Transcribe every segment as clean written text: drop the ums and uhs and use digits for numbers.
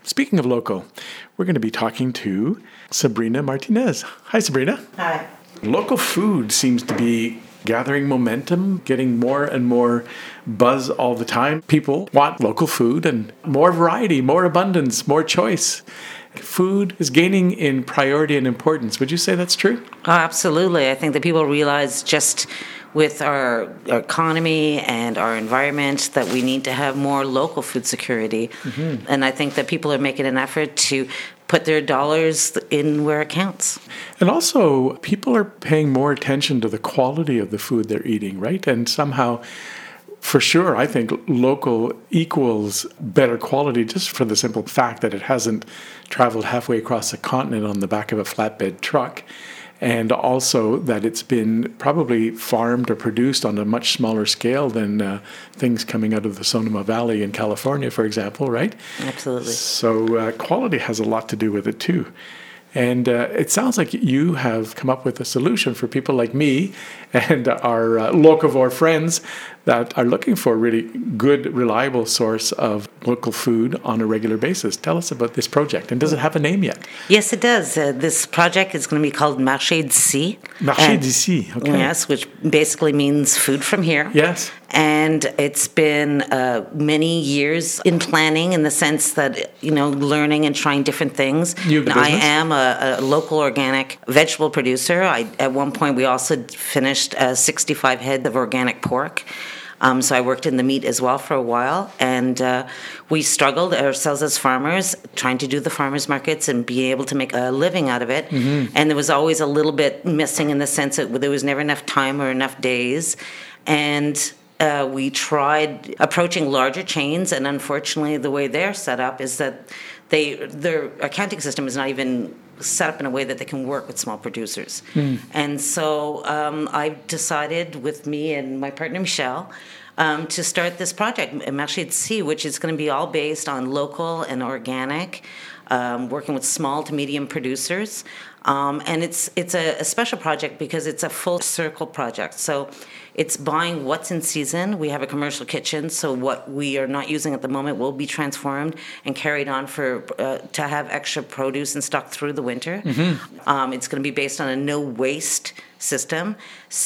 Speaking of local, we're going to be talking to Sabrina Martinez. Hi, Sabrina. Hi. Local food seems to be gathering momentum, getting more and more buzz all the time. People want local food and more variety, more abundance, more choice. Food is gaining in priority and importance. Would you say that's true? Oh, absolutely. I think that people realize just with our economy and our environment that we need to have more local food security. Mm-hmm. And I think that people are making an effort to put their dollars in where it counts. And also, people are paying more attention to the quality of the food they're eating, right? And somehow, for sure, I think local equals better quality just for the simple fact that it hasn't traveled halfway across the continent on the back of a flatbed truck. And also that it's been probably farmed or produced on a much smaller scale than things coming out of the Sonoma Valley in California, for example, right? Absolutely. So quality has a lot to do with it too. And it sounds like you have come up with a solution for people like me and our locavore friends that are looking for a really good, reliable source of local food on a regular basis. Tell us about this project. And does it have a name yet? Yes, it does. This project is going to be called Marché d'ici. Marché d'ici, okay. Yes, which basically means food from here. Yes. And it's been many years in planning in the sense that, learning and trying different things. I am a local organic vegetable producer. At one point, we also finished 65 head of organic pork. So I worked in the meat as well for a while, and we struggled ourselves as farmers, trying to do the farmers markets and be able to make a living out of it. Mm-hmm. And there was always a little bit missing in the sense that there was never enough time or enough days. And we tried approaching larger chains, and unfortunately the way they're set up is that their accounting system is not even set up in a way that they can work with small producers. Mm. And so I decided with me and my partner Michelle to start this project, Marché d'ici, which is going to be all based on local and organic, working with small to medium producers. And it's a special project because it's a full circle project. So it's buying what's in season. We have a commercial kitchen, so what we are not using at the moment will be transformed and carried on to have extra produce and stock through the winter. Mm-hmm. It's going to be based on a no waste system.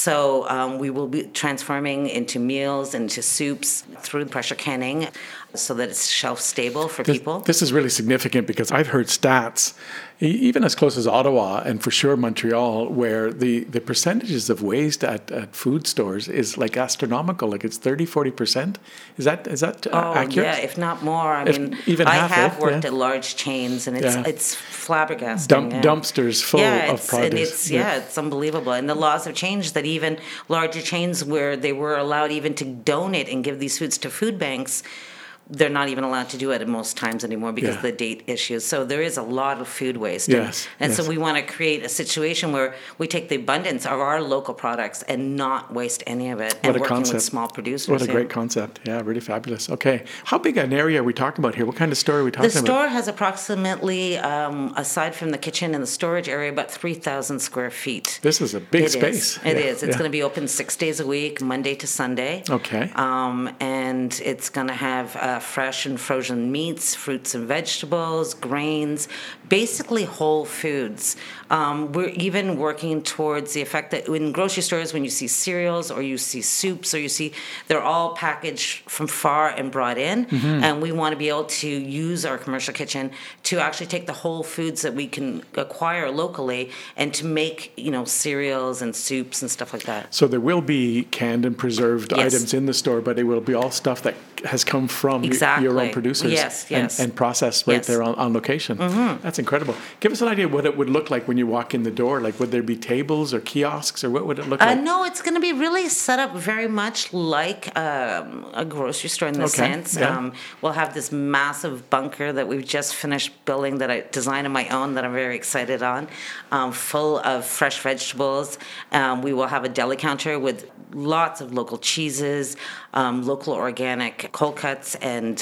So we will be transforming into meals, into soups through pressure canning so that it's shelf stable for people. This is really significant because I've heard stats, even as close as Ottawa and for sure Montreal, where the percentages of waste at food stores is like astronomical, like it's 30-40%. Is that accurate? Yeah, if not more. I have worked at large chains, and it's flabbergasting. Dumpsters full of produce. It's unbelievable. And the laws have changed that even larger chains where they were allowed even to donate and give these foods to food banks, they're not even allowed to do it at most times anymore because of the date issues. So there is a lot of food waste. So we want to create a situation where we take the abundance of our local products and not waste any of it. And working with small producers. What a great concept. Yeah, really fabulous. Okay. How big an area are we talking about here? What kind of store are we talking about? The store has approximately, aside from the kitchen and the storage area, about 3,000 square feet. This is a big space. It is. It's going to be open 6 days a week, Monday to Sunday. Okay. And it's going to have fresh and frozen meats, fruits and vegetables, grains, basically whole foods. We're even working towards the effect that in grocery stores, when you see cereals or you see soups or they're all packaged from far and brought in. Mm-hmm. And we want to be able to use our commercial kitchen to actually take the whole foods that we can acquire locally and to make, cereals and soups and stuff like that. So there will be canned and preserved items in the store, but it will be all stuff that has come from your own producers. Yes. And processed right there on location. Mm-hmm. That's incredible. Give us an idea of what it would look like when you walk in the door. Like, would there be tables or kiosks, or what would it look like? No, it's going to be really set up very much like a grocery store in the sense. Yeah. We'll have this massive bunker that we've just finished building that I designed on my own that I'm very excited on, full of fresh vegetables. We will have a deli counter with lots of local cheeses, local organic cold cuts, and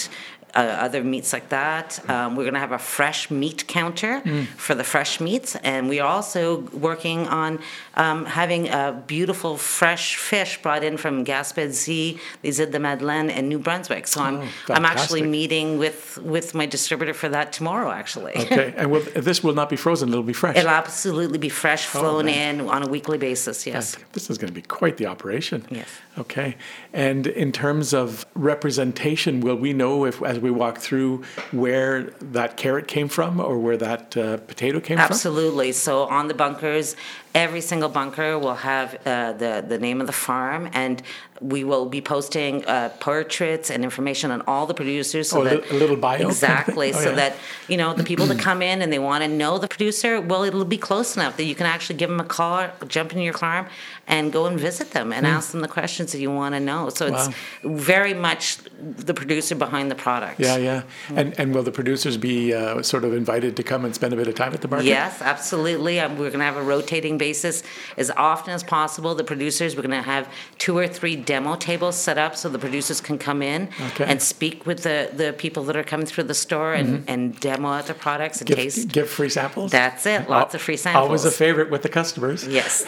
other meats like that. We're going to have a fresh meat counter for the fresh meats, and we are also working on having a beautiful fresh fish brought in from Gaspésie, les Îles de Madeleine, and New Brunswick. So I'm actually meeting with my distributor for that tomorrow, actually. Okay, and this will not be frozen; it'll be fresh. It'll absolutely be fresh, flown in on a weekly basis. Yes, this is going to be quite the operation. Yes. Okay, and in terms of representation, will we know if, as we walk through, where that carrot came from or where that potato came from? Absolutely. So on the bunkers, every single bunker will have the name of the farm, and we will be posting portraits and information on all the producers. So that, a little bio? Exactly. That, the people that come in and they want to know the producer, well, it'll be close enough that you can actually give them a call, jump into your farm, and go and visit them and ask them the questions that you want to know. So it's very much the producer behind the product. Yeah. And will the producers be sort of invited to come and spend a bit of time at the market? Yes, absolutely. We're going to have a rotating basis as often as possible. The producers, we're going to have 2 or 3 demo tables set up so the producers can come in and speak with the people that are coming through the store and demo out the products and taste. Give free samples? That's it. Lots of free samples. Always a favorite with the customers. Yes.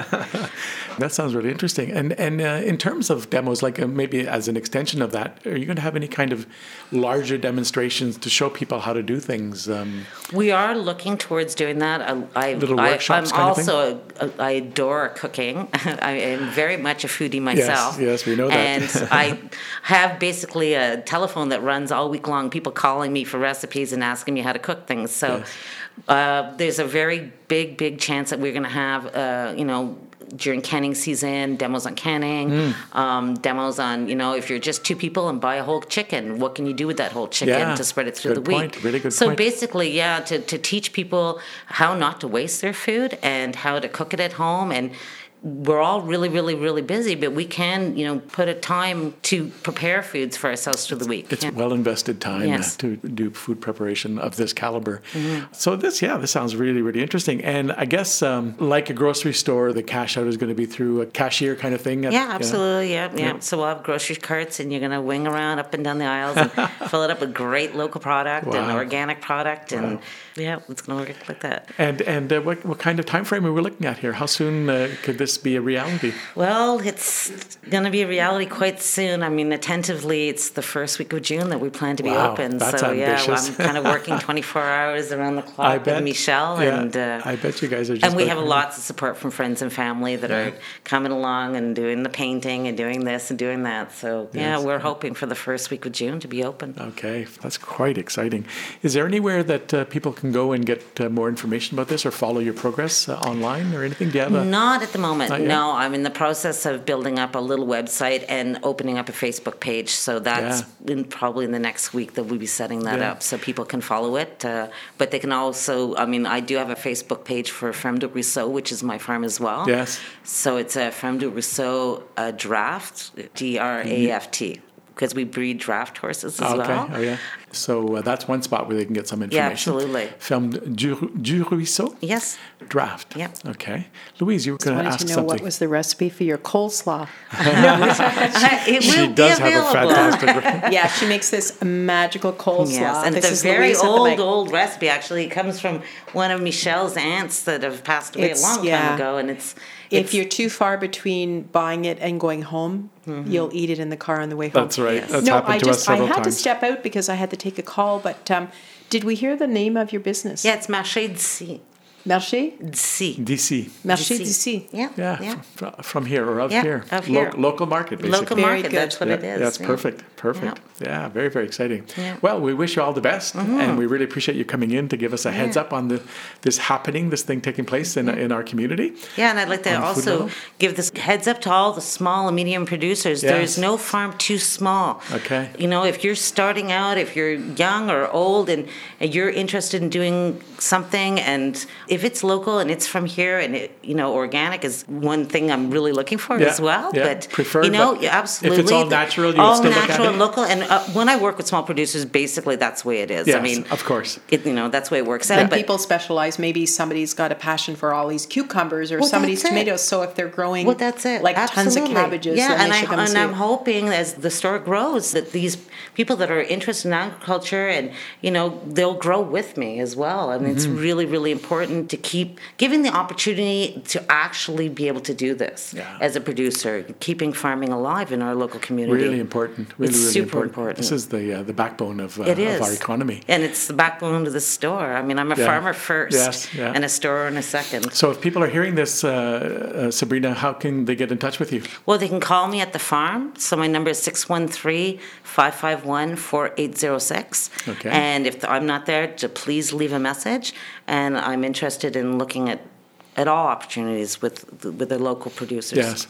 That sounds really interesting. And in terms of demos, like maybe as an extension of that, are you going to have any kind of larger demonstrations to show people how to do things? We are looking towards doing that. Little workshops kind of thing? I adore cooking. I am very much a foodie myself. Yes, we know that. And I have basically a telephone that runs all week long, people calling me for recipes and asking me how to cook things. So there's a very big chance that we're going to have, during canning season, demos on canning, demos on, if you're just 2 people and buy a whole chicken, what can you do with that whole chicken to spread it through the week? Really good so point. Basically, to teach people how not to waste their food and how to cook it at home. And we're all really busy, but we can, put a time to prepare foods for ourselves through the week. It's well invested time to do food preparation of this caliber. So this sounds really interesting. And I guess like a grocery store, the cash out is going to be through a cashier kind of thing. Absolutely. Yeah. So we'll have grocery carts, and you're going to wing around up and down the aisles and fill it up with great local product and organic product, and it's going to work like that. And what kind of time frame are we looking at here? How soon could this be a reality? Well, it's going to be a reality quite soon. I mean, attentively, it's the first week of June that we plan to be open. That's ambitious. I'm kind of working 24 hours around the clock with Michelle. And I bet you guys are just... And we have lots of support from friends and family that are coming along and doing the painting and doing this and doing that. So, we're hoping for the first week of June to be open. Okay, that's quite exciting. Is there anywhere that people can go and get more information about this or follow your progress online or anything? Do you have Not at the moment. No, I'm in the process of building up a little website and opening up a Facebook page. So that's probably in the next week that we'll be setting that up so people can follow it. But they can also, I do have a Facebook page for Ferme de Rousseau, which is my farm as well. Yes. So it's a Ferme de Rousseau Draft, Draft. Because we breed draft horses as well. Oh, yeah. So that's one spot where they can get some information. Yeah, absolutely. Ferme du Ruisseau? Yes. Draft. Yeah. Okay. Louise, you were going to ask something. What was the recipe for your coleslaw? She does have a fantastic... Yeah, she makes this magical coleslaw. Yes, and it's a very old recipe. Actually, it comes from one of Michelle's aunts that have passed away a long time ago, and it's if you're too far between buying it and going home, you'll eat it in the car on the way home. That's right. Yes. That's happened to us several times. I had to step out because I had to take a call, but did we hear the name of your business? Yeah, it's Marché d'ici. Marché d'ici. Marché d'ici. Yeah. From here or here. Of here. Local market, basically. Local market, that's what it is. That's perfect. Yeah, very, very exciting. Yeah. Well, we wish you all the best, and we really appreciate you coming in to give us a heads up on this thing taking place in our community. Yeah, and I'd like to also give this heads up to all the small and medium producers. Yes. There's no farm too small. Okay. If you're starting out, if you're young or old, and you're interested in doing something, and if it's local and it's from here, and it, organic is one thing I'm really looking for as well. Yeah. But preferred, absolutely, if it's all natural, all still natural look and local. And when I work with small producers, basically that's the way it is. Yes, I mean, of course, that's the way it works out. And but people specialize. Maybe somebody's got a passion for all these cucumbers, or somebody's tomatoes. So if they're growing, that's it. Like Absolutely. tons of cabbages, and I'm hoping as the store grows that these people that are interested in agriculture and they'll grow with me as well. I mean, it's really, really important to keep giving the opportunity to actually be able to do this as a producer, keeping farming alive in our local community. Really important. Really, it's really super important. This is the backbone of our economy. And it's the backbone of the store. I mean, I'm a farmer first and a store in a second. So if people are hearing this, Sabrina, how can they get in touch with you? Well, they can call me at the farm. So my number is 613-551-4806. Okay. And if I'm not there, to please leave a message. And I'm interested in looking at all opportunities with the local producers. Yes,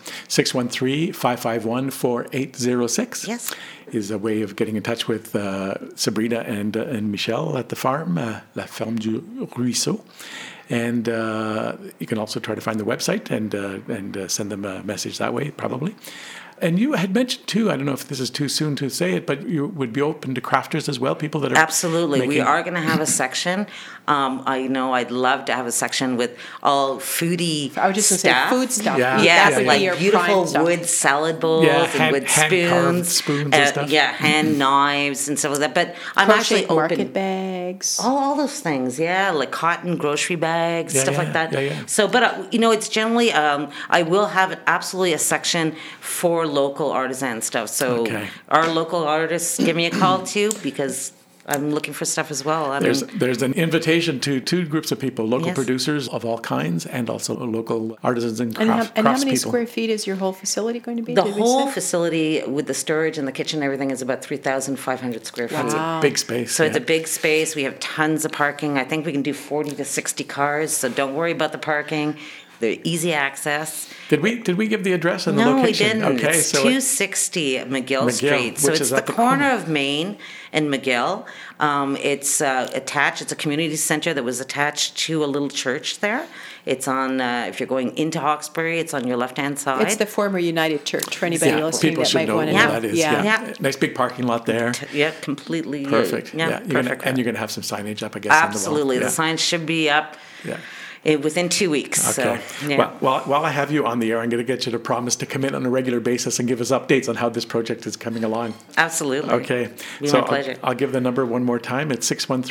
613-551-4806 is a way of getting in touch with Sabrina and Michel at the farm, La Ferme du Ruisseau. And you can also try to find the website and send them a message that way, probably. And you had mentioned too, I don't know if this is too soon to say it, but you would be open to crafters as well, people that are Absolutely. We are going to have a section. I know I'd love to have a section with all foodie I was just going to say food stuff. Like beautiful wood salad bowls and wood spoons and stuff. Hand knives and stuff like that. But I'm actually open. Market bags. All those things, like cotton grocery bags, stuff like that. Yeah. So, but, it's generally, I will have absolutely a section for local artisan stuff. So our local artists, give me a call too, because I'm looking for stuff as well. There's an invitation to two groups of people, local producers of all kinds and also local artisans and crafts And how many square feet is your whole facility going to be? The whole facility with the storage and the kitchen and everything is about 3,500 square feet. That's a big space. So it's a big space. We have tons of parking. I think we can do 40 to 60 cars, so don't worry about the parking. They're easy access. Did we give the address and the location? No, we didn't. It's 260 McGill Street. So it's the corner of Main and McGill. It's attached. It's a community center that was attached to a little church there. It's on, if you're going into Hawkesbury, it's on your left-hand side. It's the former United Church, for anybody listening that might want to know. That is. Yeah. Nice big parking lot there. Completely. Perfect. Perfect. And you're going to have some signage up, I guess, Absolutely. on the wall. The sign should be up. Within 2 weeks. Okay. So, while I have you on the air, I'm going to get you to promise to come in on a regular basis and give us updates on how this project is coming along. Absolutely. Okay. My pleasure. I'll give the number one more time. It's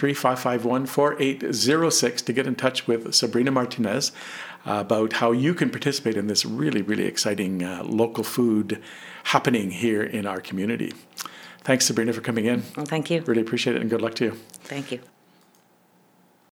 613-551-4806 to get in touch with Sabrina Martinez about how you can participate in this really, really exciting local food happening here in our community. Thanks, Sabrina, for coming in. Well, thank you. Really appreciate it, and good luck to you. Thank you.